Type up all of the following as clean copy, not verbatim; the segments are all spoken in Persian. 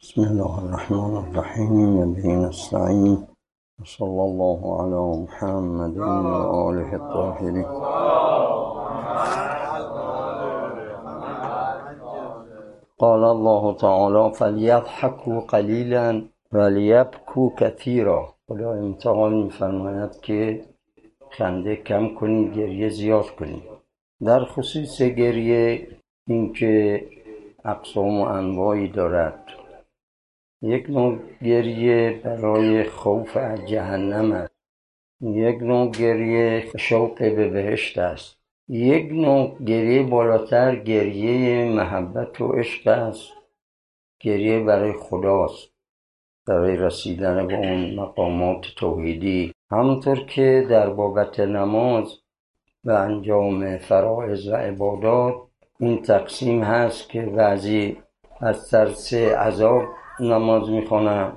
بسم الله الرحمن الرحیم به نستعین صلی الله علی محمد و آله الطاهرین. قال الله تعالی فلیضحکوا قلیلا ولیبکوا کثیرا. خدای متعال میفرماید که خنده کم کنید، گریه زیاد کنید. در خصوص گریه اینکه اقسام و انواعی دارد. یک نوع گریه برای خوف از جهنم است، یک نوع گریه شوق به بهشت است، یک نوع گریه بالاتر گریه محبت و عشق است، گریه برای خداست، برای رسیدن به اون مقامات توحیدی. همونطور که در بابت نماز و انجام فرائض و عبادات این تقسیم هست که بعضی از ترس عذاب نماز میخونن،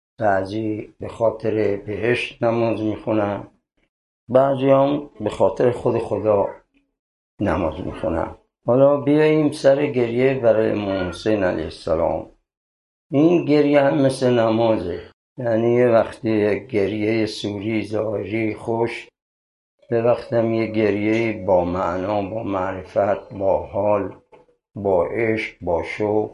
بعضی به خاطر بهشت نماز میخونن، بعضی هم به خاطر خود خدا نماز میخونن. حالا بیاییم سر گریه برای امام حسین علیه السلام. این گریه هم مثل نمازه، یعنی یه وقتی گریه سوری ظاهری خوش، به وقت هم یه گریه با معنا، با معرفت، با حال، با عشق، با شوق.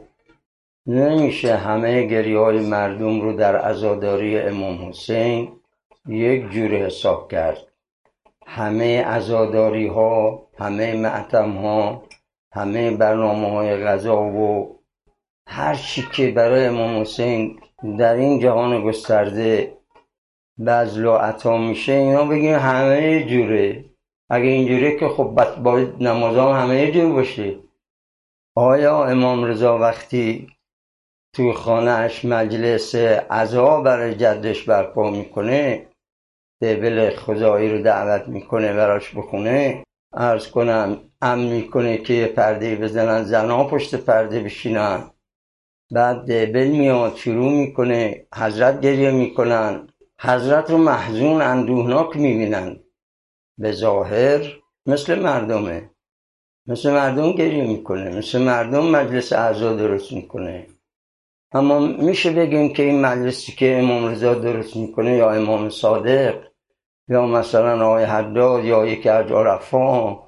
نمیشه همه گریه های مردم رو در عزاداری امام حسین یک جور حساب کرد. همه عزاداری ها، همه ماتم ها، همه برنامه های غذا و هر چی که برای امام حسین در این جهان گسترده بذل و عطا میشه، اینا بگیم همه جوره. اگه اینجوره که خب باید نمازام همه جور باشه. آیا امام رضا وقتی تو خانه‌اش مجلس عزا برای جدش برپا میکنه، دبل خدایی رو دعوت میکنه براش بخونه، عرض کنم امر میکنه که یه پرده بزنن، زنها پشت پرده بشینن، بعد دبل میاد شروع میکنه، حضرت گریه میکنن، حضرت رو محزون اندوهناک میبینن، به ظاهر مثل مردمه، مثل مردم گریه میکنه، مثل مردم مجلس عزا درست میکنه. اما میشه بگیم که این مجلسی که امام رضا درست میکنه یا امام صادق یا مثلا آقای حداد یا یکی از عرفا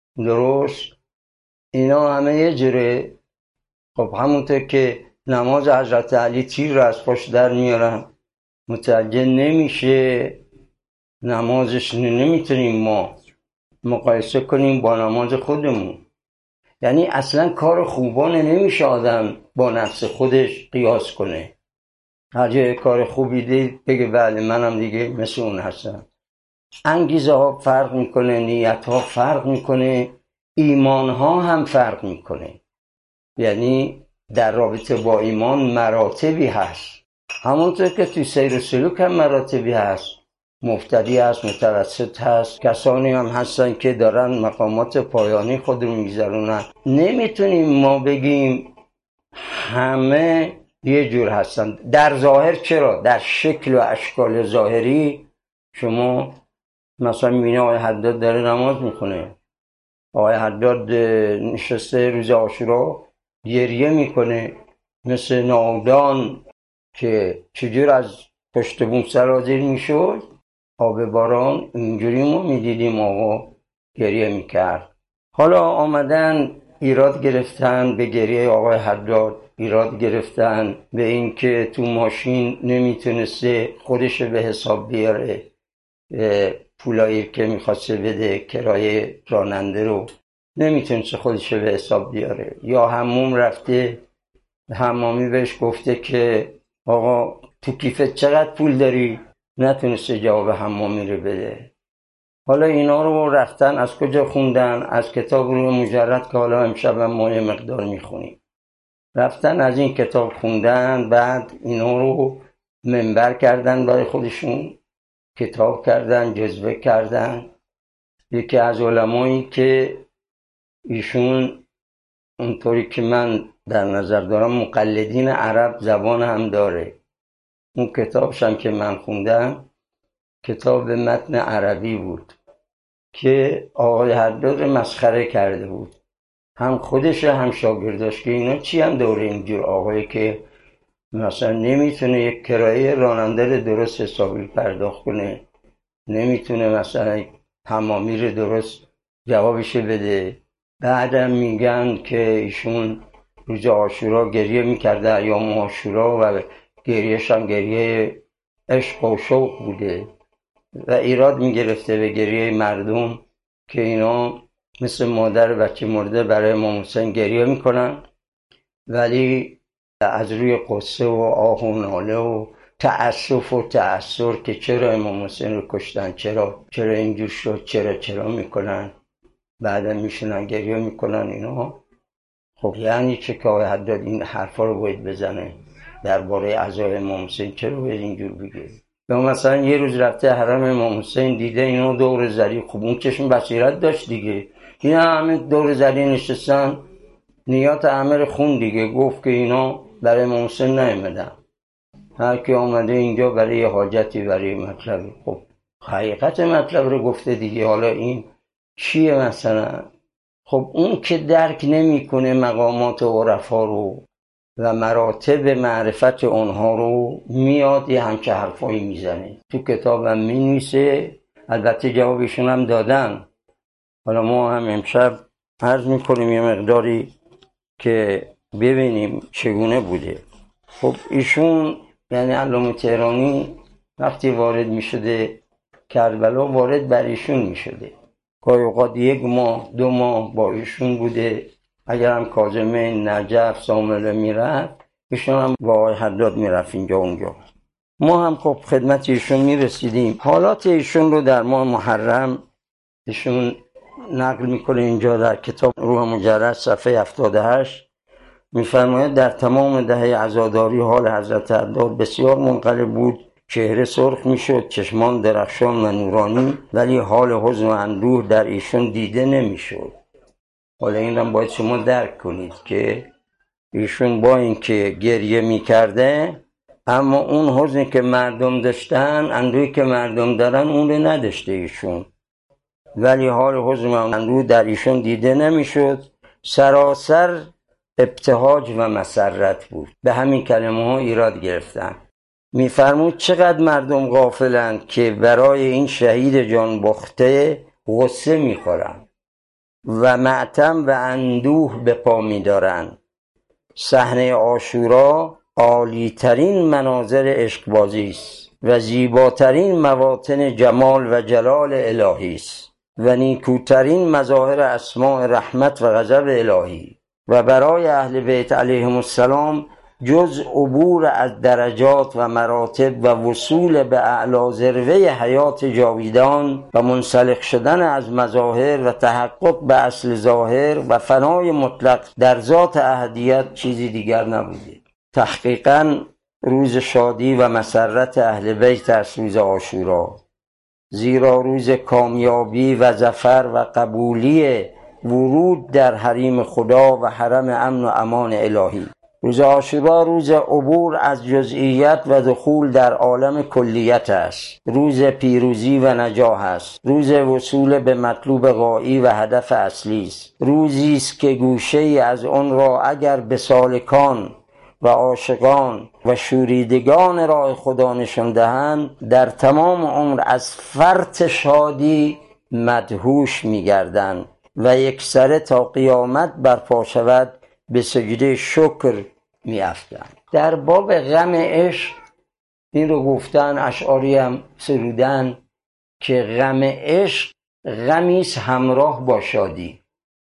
درست، اینا همه یه جوره. خب همونطور که نماز حضرت علی تیر رو از پاش در میارن، متوجه نمیشه نمازش نمیتونیم ما مقایسه کنیم با نماز خودمون. یعنی اصلا کار خوبانه نمیشه آدم با نفس خودش قیاس کنه. هر جای کار خوبی دید بگه بله منم دیگه مثل اون هستم. انگیزه ها فرق میکنه، نیت ها فرق میکنه، ایمان ها هم فرق میکنه. یعنی در رابطه با ایمان مراتبی هست، همونطور که توی سیر و سلوک هم مراتبی هست. مبتدی هست، متوسط هست، کسانی هم هستن که دارن مقامات پایانی خود رو میگذرونن. نمیتونیم ما بگیم همه یه جور هستن. در ظاهر چرا؟ در شکل و اشکال ظاهری شما مثلا میبینی آقای حداد داره نماز میخونه، آقای حداد نشسته روز عاشورا گریه میکنه مثل نادان که چجور از پشت بوم سرازیر میشد آب باران، اینجوری ما میدیدیم آقا گریه میکرد. حالا آمدن ایراد گرفتن به گریه آقای حداد، ایراد گرفتن به این که تو ماشین نمیتونسته خودش به حساب بیاره، پولایی که میخواسته بده کرایه راننده رو نمیتونسته خودش به حساب بیاره. یا حموم رفته، حمامی بهش گفته که آقا تو کیفت چقدر پول داری، نتونسته جواب حمامی رو بده. حالا اینا رو رفتن از کجا خوندن؟ از کتاب روح مجرد که حالا امشب هم ما یه مقدار میخونیم. رفتن از این کتاب خوندن، بعد اینا رو منبر کردن برای خودشون، کتاب کردن، جزوه کردن. یکی از علمایی که ایشون اونطوری که من در نظر دارم مقلدین عرب زبان هم داره، اون کتابش هم که من خوندم کتاب متن عربی بود که آقای حداد مسخره کرده بود، هم خودش هم شاگرداش، که اینا چی هم دوره اینجور آقایی که مثلا نمیتونه یک کرایه راننده رو درست حسابی پرداخت کنه، نمیتونه مثلا حمامی رو درست جوابشو بده. بعدم میگن که ایشون روز عاشورا گریه میکرده، ایام عاشورا، و گریهش هم گریه عشق و شوق بوده و ایراد میگرفته به گریه مردم که اینا مثل مادر بچه مرده برای امام حسین گریه میکنن، ولی از روی قصه و آه و ناله و تأسف و تأثر که چرا امام حسین رو کشتن، چرا اینجور شد، چرا میکنن، بعدا میشونن گریه میکنن اینا. خب یعنی چه که آقای حداد این حرفا رو باید بزنه درباره عزای امام حسین؟ چرا باید اینجور بگه؟ یا مثلا یه روز رفته حرم امام حسین دیده اینا دور زری، خب اون چشم بصیرت داشت دیگه، اینا همه دور زری نشستن، نیات امر خون دیگه، گفت که اینا برای امام حسین نیومدن، هر کی آمده اینجا برای حاجتی، برای مطلبی. خب حقیقت مطلب رو گفته دیگه، حالا این چیه مثلا؟ خب اون که درک نمیکنه مقامات عرفا رو و مراتب معرفت اونها رو، میاد یه همچه حرفایی میزنه، تو کتابم مینویسه، البته جوابشون هم دادن. حالا ما هم امشب عرض میکنیم یه مقداری که ببینیم چگونه بوده. خب ایشون یعنی علامه تهرانی وقتی وارد میشده کربلا، وارد بر ایشون میشده، گاهی اوقات 1 ماه 2 ماه با ایشون بوده، اگر هم کاظمه، نجف، سامله میرفت، ایشون هم با آقای حداد میرفت اینجا اونجا. ما هم خب خدمت ایشون میرسیدیم. حالات ایشون رو در ماه محرم ایشون نقل میکنه اینجا در کتاب روح مجرد صفحه 78، میفرماید در تمام دهه عزاداری حال حضرت حداد بسیار منقلب بود، چهره سرخ میشد، چشمان درخشان و نورانی، ولی حال حزن و اندوه در ایشون دیده نمیشد. حالا این هم باید شما درک کنید که ایشون با اینکه گریه میکرده، اما اون حزنی که مردم داشتن، اندوهی که مردم دارن، اون رو نداشته ایشون، ولی حال حزن و اندوه در ایشون دیده نمیشد، سراسر ابتهاج و مسرت بود. به همین کلمه ها ایراد گرفتن. میفرمود چقدر مردم غافلند که برای این شهید جان باخته غصه میخورند و ماتم و اندوه به پا میدارند. صحنه عاشورا عالی‌ترین مناظر عشقبازی است و زیباترین مواطن جمال و جلال الهی است و نیکوترین مظاهر اسماء رحمت و غضب الهی، و برای اهل بیت علیهم السلام جز عبور از درجات و مراتب و وصول به اعلی ذروه حیات جاویدان و منسلخ شدن از مظاهر و تحقق به اصل ظاهر و فنای مطلق در ذات احدیت چیزی دیگر نبوده. تحقیقاً روز شادی و مسرت اهل بیت است روز عاشورا، زیرا روز کامیابی و ظفر و قبولی ورود در حریم خدا و حرم امن و امان الهی. روز عاشورا روز عبور از جزئیات و دخول در عالم کلیت است، روز پیروزی و نجاح است، روز وصول به مطلوب غایی و هدف اصلی است، روزی است که گوشه‌ای از آن را اگر به سالکان و عاشقان و شوریدگان راه خدا نشان دهند، در تمام عمر از فرط شادی مدهوش می‌گردند و یکسره تا قیامت برپا شود به سجده شکر می‌افتند. در باب غم عشق این رو گفتن، اشعاری هم سرودن که غم عشق غمی است همراه با شادی.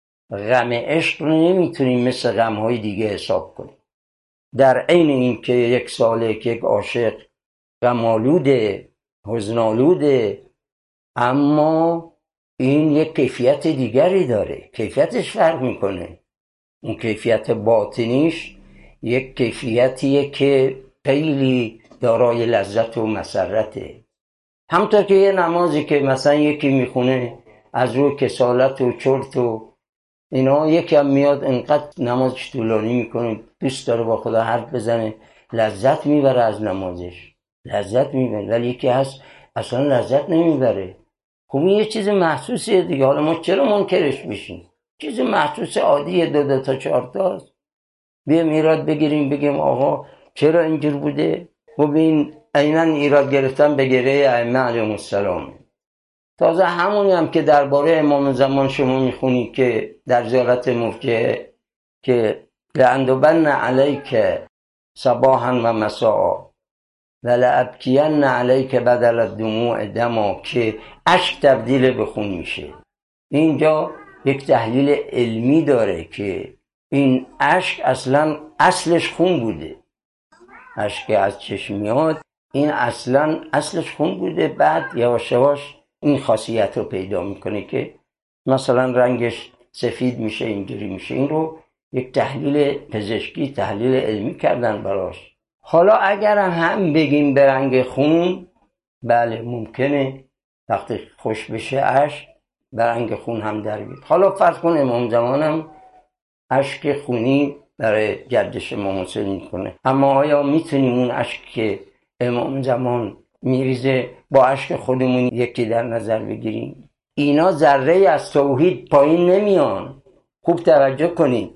غم عشق رو نمیتونیم مثل غم‌های دیگه حساب کنیم. در عین این که یک سالک، یک عاشق غم‌آلوده، حزن‌آلوده، اما این یک کیفیت دیگری داره، کیفیتش فرق میکنه. اون کیفیت باطنیش یک کیفیتیه که خیلی دارای لذت و مسرته. همونطور که یه نمازی که مثلا یکی میخونه از روی کسالت و چرت و اینا، یکی هم میاد انقدر نمازش طولانی میکنه، دوست داره با خدا حرف بزنه، لذت میبره از نمازش، لذت میبره، ولی یکی هست اصلا لذت نمیبره. خب این یه چیز محسوسیه دیگه. حالا ما چرا منکرش بشیم؟ چیز محسوس عادیه، 2 تا 4 تاست. بیام ایراد بگیریم بگیم آقا چرا اینجور بوده؟ و به این عیناً ایراد گرفتن به گره ائمه علیهم السلام. تازه همونی هم که درباره امام زمان شما میخونی که در زیارت مفجع که لأندبن علیک صباحا و مساء و لأبکین علیک بدل الدموع دما، که اشک تبدیل به خون میشه. اینجا یک تحلیل علمی داره که این اشک اصلا اصلش خون بوده. اشک از چشم میاد این اصلا اصلش خون بوده، بعد یواش یواش این خاصیت رو پیدا میکنه که مثلا رنگش سفید میشه، اینجوری میشه. این رو یک تحلیل پزشکی، تحلیل علمی کردن براش. حالا اگر هم بگیم به رنگ خون، بله ممکنه وقتی خوش بشه اشک به رنگ خون هم در بیاد. حالا فرض کن امام زمانم اشک خونی برای گردش امام حسین میکنه، اما آیا میتونیم اون اشک که امام زمان میریزه با اشک خودمون یکی در نظر بگیریم؟ اینا ذره از توحید پایین نمیان. خوب توجه کنید،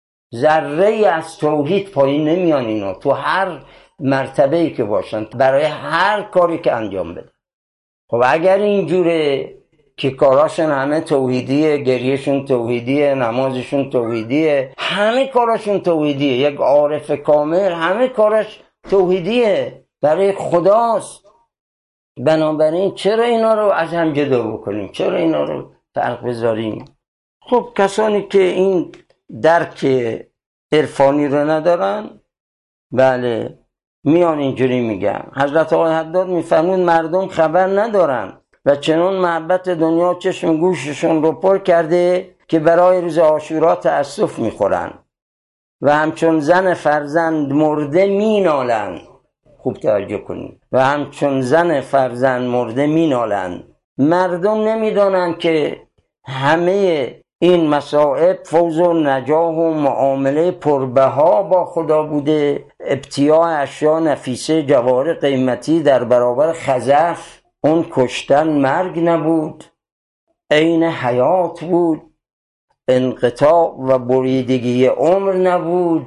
ذره از توحید پایین نمیان اینا، تو هر مرتبه‌ای که باشن، برای هر کاری که انجام بدن. خب اگر اینجوره که کاراشون همه توحیدیه، گریهشون توحیدیه، نمازشون توحیدیه، همه کاراشون توحیدیه، یک عارف کامل همه کارش توحیدیه، برای خداست، بنابراین چرا اینا رو از هم جدا بکنیم؟ چرا اینا رو فرق بذاریم؟ خب کسانی که این درک عرفانی رو ندارن، بله میان اینجوری میگن. حضرت آقای حداد میفرمون مردم خبر ندارن و چنون محبت دنیا چشم گوششون رو پر کرده که برای روز عاشورا تأسف میخورن و همچون زن فرزند مرده مینالن. خوب توجه کنید، و همچون زن فرزند مرده مینالن. مردم نمیدانن که همه این مصائب فوز و نجاح و معامله پربها با خدا بوده، ابتیاع اشیا نفیسه جواهر قیمتی در برابر خزف. اون کشتن مرگ نبود، عین حیات بود، انقطاع و بریدگی عمر نبود،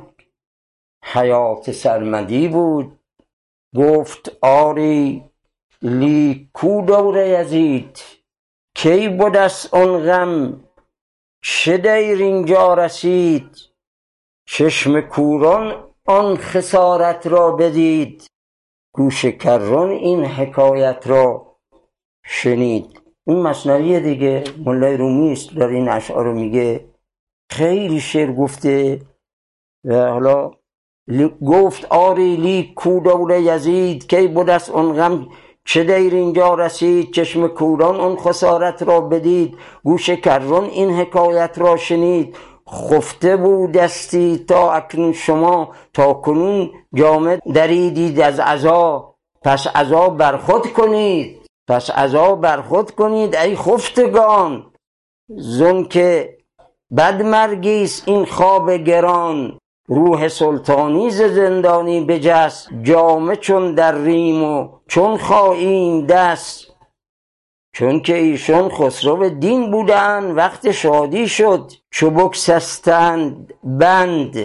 حیات سرمدی بود. گفت آری لی کو دور یزید، کی بودست اون غم چه دیر اینجا رسید. چشم کوران آن خسارت را بدید، گوش کران این حکایت را شنید. این مثنوی دیگه مولای رومی است داره این اشعار رو میگه. خیلی شعر گفته و حالا گفت آری لی کو دور یزید، کی بودست اون غم چه دیر اینجا رسید. چشم کوران اون خسارت را بدید، گوش کران این حکایت را شنید. خفته بودستی تا اکنون شما، تا کنون جامه دریدید از عزا. پس عزا برخود کنید، پس عزا برخود کنید ای خفتگان. زن که بد مرگیست این خواب گران، روح سلطانی ز زندانی بجست. جامه چون در ریم و چون خاییم دست، چون که ایشون خسرو دین بودن. وقت شادی شد چو بگسستند بند،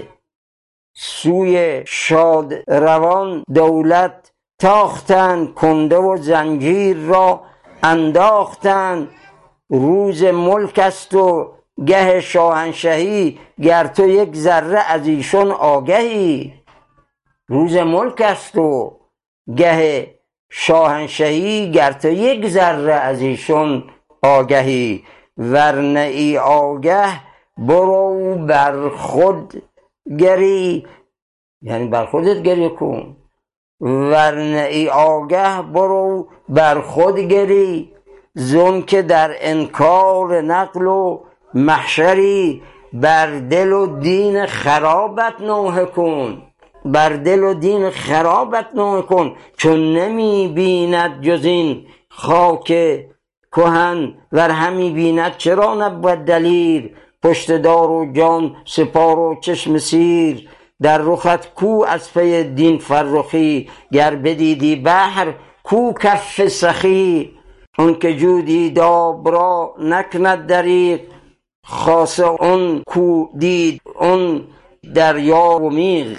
سوی شاد روان دولت تاختند. کنده و زنجیر را انداختند، روز ملک است و گه شاهنشهی، گر تو یک ذره از ایشون آگهی. روز ملک است و گه شاهنشهی، گر تو یک ذره از ایشون آگهی. ورنه ای آگه برو بر خود گری، یعنی بر خودت گریه کن. ورنه ای آگه برو بر خود گری، زن که در انکار نقل و محشری. بر دل و دین خرابت نوحه کن، بر دل و دین خرابت نوحه کن. چون نمی بیند جز این خاک کهن، ور همی بیند چرا نبود دلیر. پشت دار و جان سپار و چشم سیر، در رخت کو از پی دین فرخی. گر بدیدی بحر کو کف سخی، اون که جودی داب را نکند دریغ. خاصه اون کو دید اون دریا و میغ.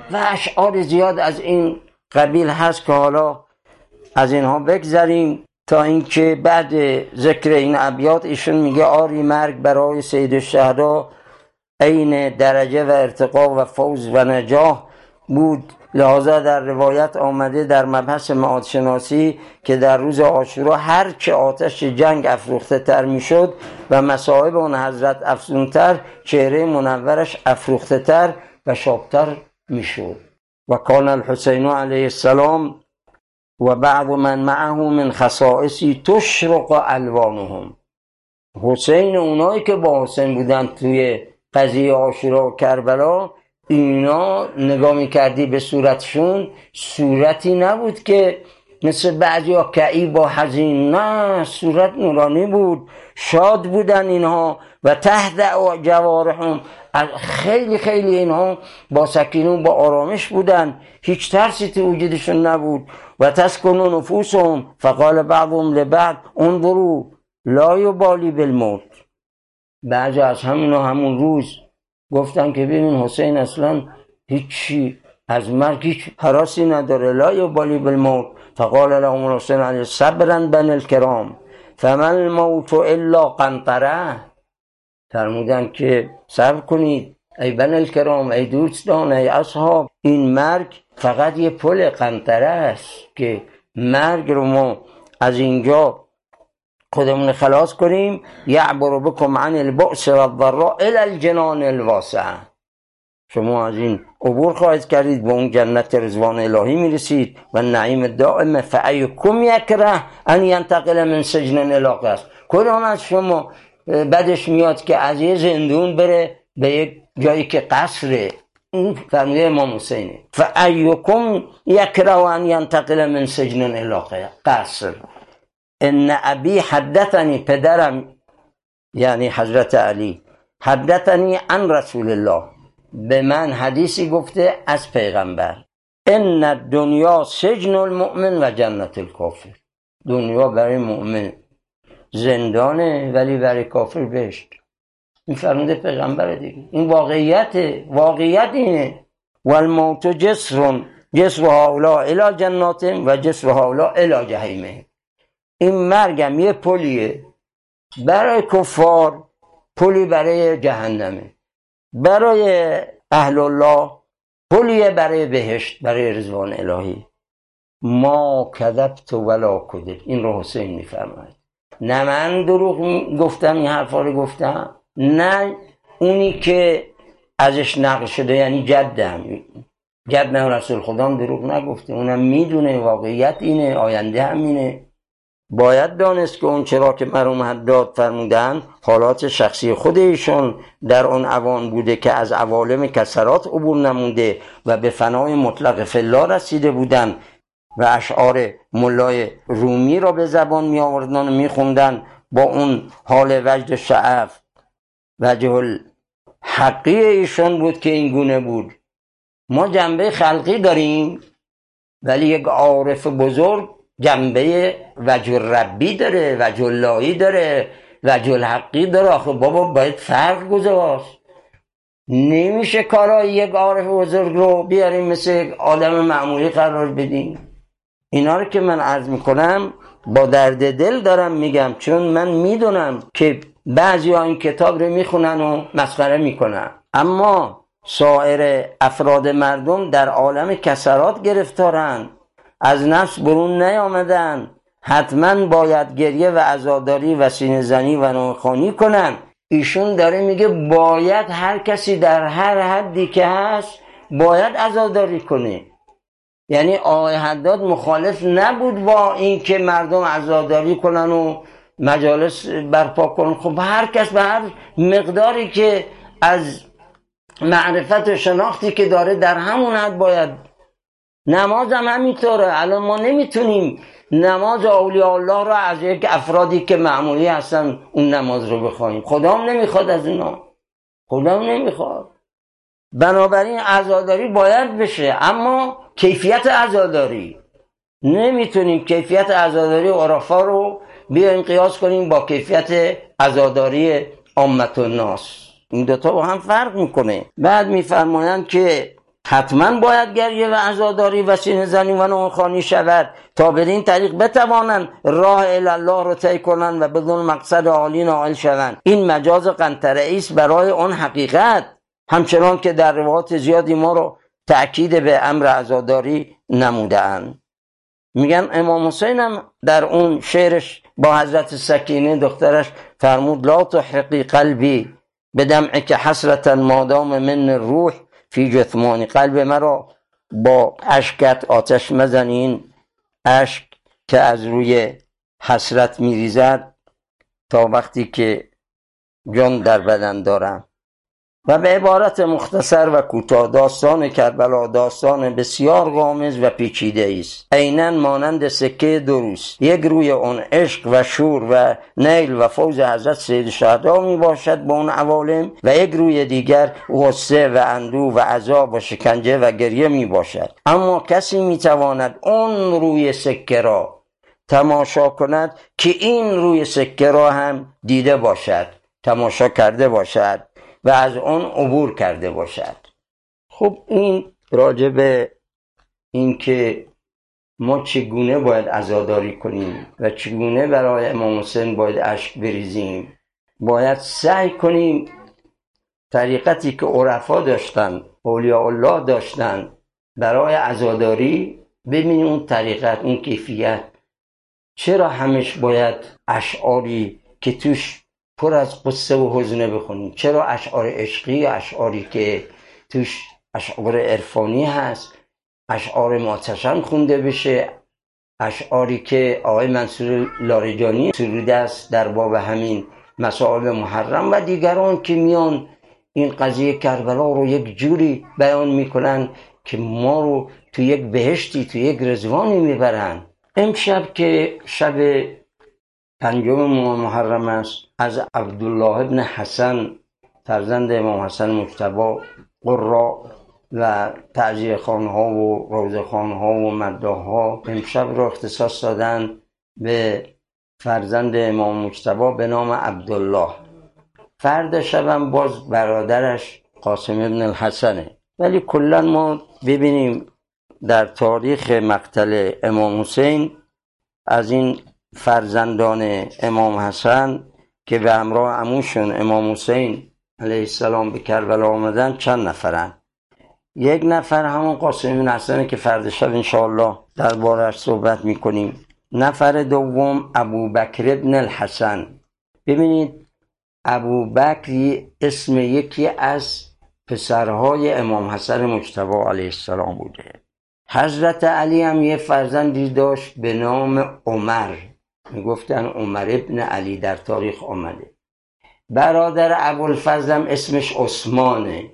و اشعار زیاد از این قبیل هست که حالا از اینها بگذریم تا اینکه بعد ذکر این ابیات ایشون میگه آری مرگ برای سید الشهدا عین درجه و ارتقا و فوز و نجاح بود. لحاظا در روایت آمده در مبحث معادشناسی که در روز عاشورا هر چه آتش جنگ افروخته تر میشد و مصائب اون حضرت افزونتر، چهره منورش افروخته تر و شابتر میشد. و کان الحسین علیه السلام و بعض من معه من خصائصی تشرق الوانهم. حسین، اونایی که با حسین بودن توی قضیه عاشورا و کربلا، اینا نگاه میکردی به صورتشون، صورتی نبود که مثل بعضی ها کئیب و حزین، نه، صورت نورانی بود، شاد بودن اینها. و تحت جوارحهم، خیلی خیلی اینها با سکینه با آرامش بودن، هیچ ترسی تو وجودشون نبود. و تسکنون نفوسهم فقال بعضهم لبعض انظروا لا یبالی بالموت. بعضی از همون روز گفتن که ببین حسین اصلا هیچی از مرگ هیچ حراسی نداره، لا یبالی بالموت. فقال لهم الحسین علیه صبرا بن الکرام فما الموت الا قنطره. فرمودن که صبر کنید ای بن الکرام، ای دوستان، ای اصحاب، این مرگ فقط یه پل قنطره است که مرگ رو ما از اینجا خودمون خلاص کنیم. یعبر بکم عن البؤس و الضراء الی الجنان الواسعه. شما از این عبور خواهید کردید، به اون جنت رضوان الهی میرسید و نعیم دائم. فایکم یکره ان ینتقل من سجن الی قصر. کدام از شما بعدش میاد که از یه زندون بره به یک جایی که قصره؟ این فرموده امام حسینه. فایکم یکره ان ینتقل من سجن الی قصر. ان ابی حدثنی، پدرم یعنی حضرت علی، حدثنی عن رسول الله، به من حدیثی گفته از پیغمبر. ان الدنیا سجن المؤمن و جنت الکافر. دنیا برای مؤمن زندانه ولی برای کافر بهشت. این فرموده پیغمبر دیگه، این واقعیت اینه. و الموت جسر هؤلاء الی جنات و جسر هؤلاء الی جحیم. این مرگم یه پلیه برای کفار، پلی برای جهنمه، برای اهل الله پلیه برای بهشت، برای رضوان الهی. ما کذبت ولا کذب. این رو حسین میفرماید. نه من دروغ گفتم این حرفا رو گفتم، نه اونی که ازش نقل شده یعنی جد رسول خدا هم دروغ نگفته، اونم میدونه واقعیت اینه، آینده هم اینه. باید دانست که اون چرا که مرحوم حداد فرمودن حالات شخصی خود ایشون در اون اوان بوده که از عوالم کسرات عبور نمونده و به فنای مطلق فلا رسیده بودن و اشعار مولای رومی را به زبان می آوردن و می خوندن با اون حال وجد شعف. وجه الحقی ایشون بود که این گونه بود. ما جنبه خلقی داریم ولی یک عارف بزرگ جنبه وجه ربی داره، وجه اللهی داره، وجه الحقی داره. آخه بابا باید فرق گذاشت. نمیشه کارای یک عارف بزرگ رو بیاریم مثل آدم معمولی قرار بدیم. اینا رو که من عرض میکنم با درد دل دارم میگم، چون من میدونم که بعضی ها این کتاب رو میخونن و مسخره میکنن، اما سایر افراد مردم در عالم کسرات گرفتارن، از نفس برون نیامدن، حتما باید گریه و عزاداری و سینه زنی و نوخانی کنن. ایشون داره میگه باید هر کسی در هر حدی که هست باید عزاداری کنه. یعنی آقای حداد مخالف نبود با این که مردم عزاداری کنن و مجالس برپا کنن. خب هر کس به هر مقداری که از معرفت و شناختی که داره در همون حد باید. نماز هم همینطوره. الان ما نمیتونیم نماز اولیاء الله رو از یک افرادی که معمولی هستن اون نماز رو بخوایم. خدا هم نمیخواد از اینا، خدا هم نمیخواد. بنابراین عزاداری باید بشه، اما کیفیت عزاداری نمیتونیم کیفیت عزاداری عرفا رو بیایم قیاس کنیم با کیفیت عزاداری عامت الناس. این دوتا با هم فرق میکنه. بعد میفرمایند که حتما باید گریه و عزاداری و سینه زنی و نوخوانی شود تا بدین طریق بتوانند راه الله رو طی کنند و بدون مقصد عالی نائل شوند. این مجاز قنطره است برای اون حقیقت، همچنان که در روایات زیادی ما رو تأکید به امر عزاداری نموده‌اند. میگن امام حسین هم در اون شعرش با حضرت سکینه دخترش فرمود لا تحرقی قلبی بدمعک حسرتا مادام من روح فی جثمانی، قلب مرا با اشکت آتش مزنین، اشک که از روی حسرت میریزد تا وقتی که جان در بدن دارم. و به عبارت مختصر و کوتاه داستان کربلا داستان بسیار غامض و پیچیده است، عیناً مانند سکه دروس. یک روی اون عشق و شور و نیل و فوز حضرت سید الشهدا می باشد با اون عوالم و یک روی دیگر غصه و اندوه و عذاب و شکنجه و گریه می باشد. اما کسی می تواند اون روی سکه را تماشا کند که این روی سکه را هم دیده باشد، تماشا کرده باشد و از اون عبور کرده باشد. خب این راجع به این که ما چگونه باید عزاداری کنیم و چگونه برای امام حسین باید اشک بریزیم، باید سعی کنیم طریقتی که عرفا داشتن، اولیاء الله داشتن برای عزاداری، ببینیم اون طریقت، اون کیفیت. چرا همش باید اشعاری که توش پر از قصه و حزنه بخونیم؟ چرا اشعار عشقی، اشعاری که توش اشعار عرفانی هست، اشعار معتشم خونده بشه، اشعاری که آقای منصور لاریجانی سروده است در باب همین مصائب محرم و دیگران که میان این قضیه کربلا رو یک جوری بیان میکنن که ما رو تو یک بهشتی، تو یک رضوانی میبرن. امشب که شب 5 محرم است، از عبدالله ابن حسن فرزند امام حسن مجتبی قرا و تعزیه خانها و روضه خانها و مداحها امشب را اختصاص دادن به فرزند امام مجتبی به نام عبدالله. فرد شبم باز برادرش قاسم ابن الحسنه. ولی کلا ما ببینیم در تاریخ مقتل امام حسین از این فرزندان امام حسن که به همراه عموشون امام حسین علیه السلام به کربلا آمدن چند نفرن. یک نفر همون قاسم بن حسنه که فرد شب انشاءالله درباره‌اش صحبت میکنیم. نفر دوم ابوبکر ابن الحسن. ببینید ابوبکر اسم یکی از پسرهای امام حسن مجتبی علیه السلام بوده. حضرت علی هم یه فرزندی داشت به نام عمر، میگفتن عمر ابن علی، در تاریخ آمده. برادر ابوالفضل هم اسمش عثمانه،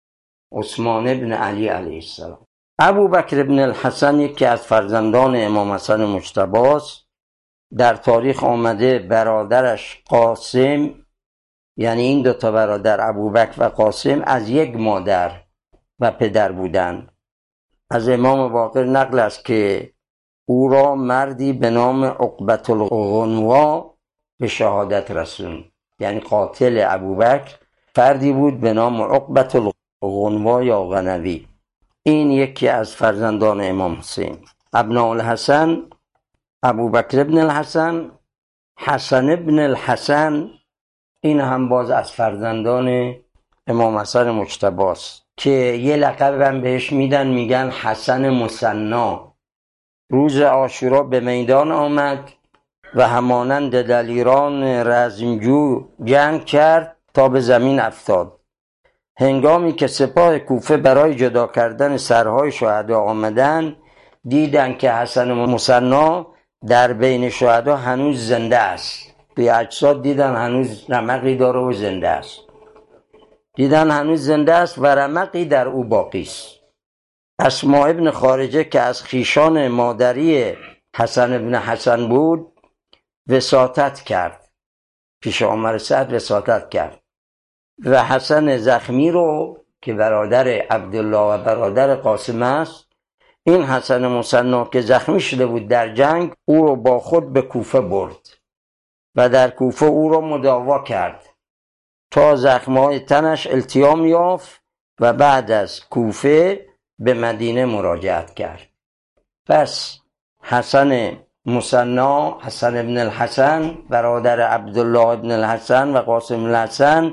عثمان ابن علی علیه السلام. ابوبکر ابن الحسن یکی از فرزندان امام حسن مجتبی است. در تاریخ آمده برادرش قاسم، یعنی این 2 تا برادر ابوبکر و قاسم از یک مادر و پدر بودند. از امام باقر نقل است که او را مردی به نام عقبة الغنوا به شهادت رسوند، یعنی قاتل ابوبکر فردی بود به نام عقبة الغنوا یا غنوی. این یکی از فرزندان امام حسین. ابناء الحسن ابوبکر ابن الحسن، حسن ابن الحسن، این هم باز از فرزندان امام حسن مجتبی است که یه لقب هم بهش میدن، میگن حسن مثنا. روز عاشورا به میدان آمد و همانند دلیران رزمجو جنگ کرد تا به زمین افتاد. هنگامی که سپاه کوفه برای جدا کردن سرهای شهدا آمدن، دیدن که حسن مثنا در بین شهدا هنوز زنده است. به اجساد دیدن هنوز رمقی داره و زنده است. دیدن هنوز زنده است و رمقی در او باقی است. اسما ابن خارجه که از خیشان مادری حسن ابن حسن بود وساطت کرد، پیش عمر سعد وساطت کرد و حسن زخمی رو که برادر عبدالله و برادر قاسم است، این حسن مثنا که زخمی شده بود در جنگ، او رو با خود به کوفه برد و در کوفه او رو مداوا کرد تا زخمهای تنش التیام یافت و بعد از کوفه به مدینه مراجعت کرد. پس حسن مثنی، حسن ابن الحسن برادر عبدالله ابن الحسن و قاسم الحسن،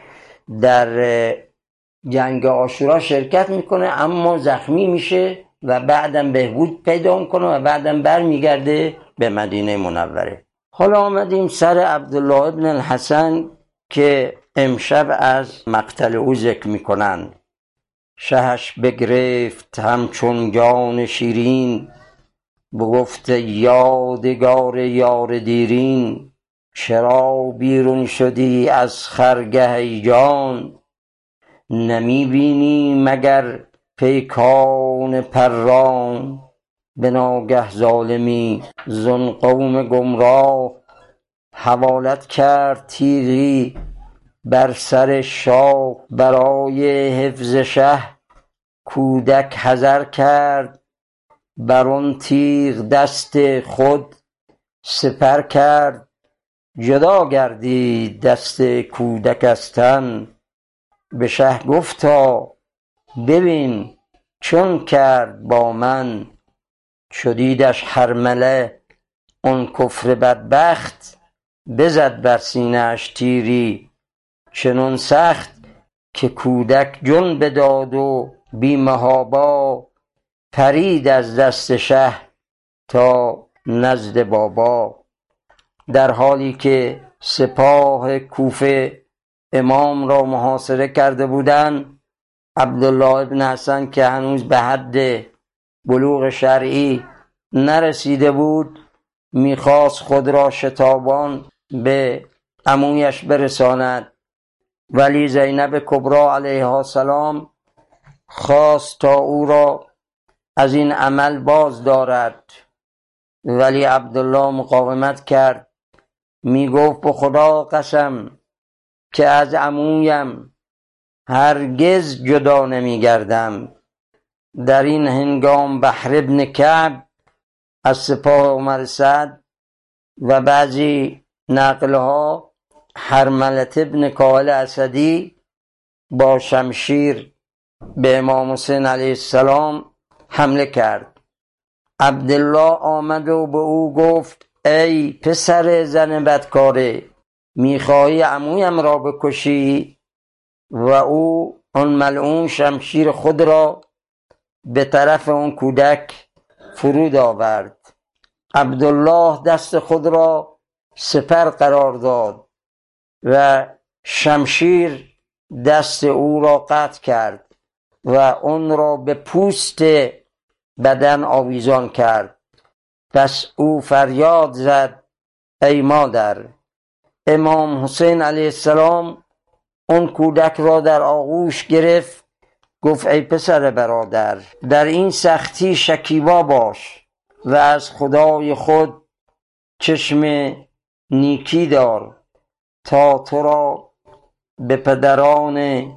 در جنگ عاشورا شرکت میکنه، اما زخمی میشه و بعدم بهبود پیدا میکنه و بعدم برمیگرده به مدینه منوره. حالا آمدیم سر عبدالله ابن الحسن که امشب از مقتل او ذکر میکنن. شهش بگرفت همچون جان شیرین، بگفت یادگار یار دیرین. چرا بیرون شدی از خرگه ای جان، نمی بینی مگر پیکان پران. به ناگه ظالمی زن قوم گمراه، حوالت کرد تیری بر سر شاه. برای حفظ شه کودک حذر کرد، بر آن تیغ دست خود سپر کرد. جدا گردید دست کودک از تن، به شه گفتا ببین چون کرد با من. چو دیدش هرمله آن کفر بدبخت، بزد بر سینه اش تیری چنان سخت. که کودک جان بداد و بی محابا، پرید از دست شه تا نزد بابا. در حالی که سپاه کوفه امام را محاصره کرده بودند، عبدالله ابن حسن که هنوز به حد بلوغ شرعی نرسیده بود، میخواست خود را شتابان به عمویش برساند، ولی زینب کبری علیها السلام خواست تا او را از این عمل باز دارد، ولی عبدالله مقاومت کرد. میگفت به خدا قسم که از عمویم هرگز جدا نمیگردم. در این هنگام بحر ابن کعب از سپاه عمر سعد و بعضی نقلها حرملة ابن کاهل اسدی با شمشیر به امام حسین علیه السلام حمله کرد. عبدالله آمد و به او گفت ای پسر زن بدکاره، میخواهی عمویم را بکشی؟ و او آن ملعون شمشیر خود را به طرف آن کودک فرود آورد. عبدالله دست خود را سپر قرار داد و شمشیر دست او را قطع کرد و آن را به پوست بدن آویزان کرد. پس او فریاد زد ای مادر. امام حسین علیه السلام اون کودک را در آغوش گرفت، گفت ای پسر برادر، در این سختی شکیبا باش و از خدای خود چشم نیکی دار تا تو را به پدران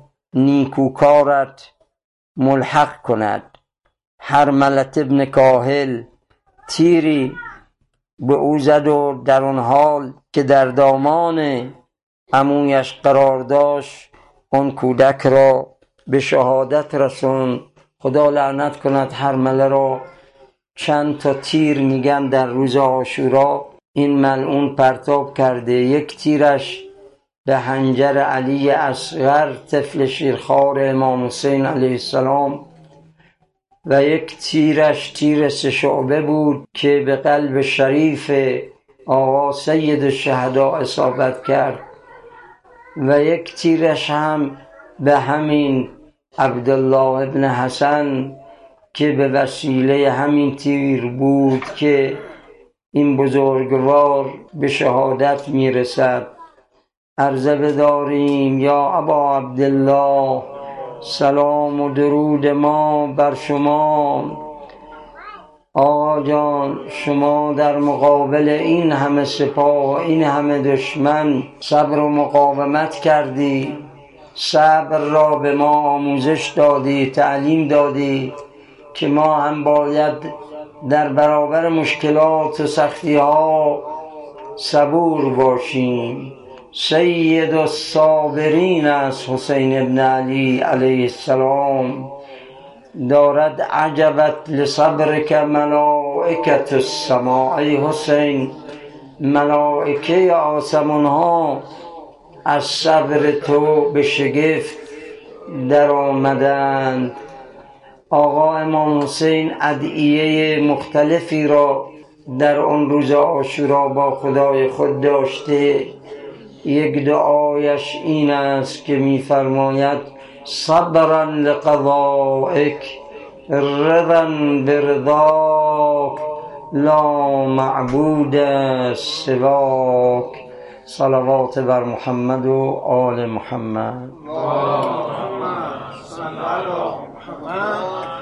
نیکوکارت ملحق کند. حرملة ابن کاهل تیری به او زد و در آن حال که در دامان عمویش قرار داشت اون کودک را به شهادت رسوند. خدا لعنت کند حرمله را. چند تا تیر میگن در روز عاشورا این ملعون پرتاب کرده. یک تیرش به حنجر علی اصغر طفل شیرخوار امام حسین علیه السلام و یک تیرش تیر 3 شعبه بود که به قلب شریف آقا سید الشهدا اصابت کرد و یک تیرش هم به همین عبدالله ابن حسن که به وسیله همین تیر بود که این بزرگوار به شهادت میرسد. عرضه بداریم یا ابا عبدالله، سلام و درود ما بر شما. آقا جان، شما در مقابل این همه سپاه، این همه دشمن صبر و مقاومت کردی، صبر را به ما آموزش دادی، تعلیم دادی که ما هم باید در برابر مشکلات و سختی ها صبور باشیم. سید الصابرین از حسین ابن علی علیه السلام دارد عجبت لصبرک ملائکة السماء. ای حسین، ملائکه آسمان ها از صبر تو به شگفت در آمدند. آقا امام حسین ادعیه مختلفی را در آن روز عاشورا با خدای خود داشته. یک دعایش این است که می‌فرماید صبرا لقضائک رضا برضاک لا معبود سواک. صلوات بر محمد و آل محمد. اللهم صل علی محمد.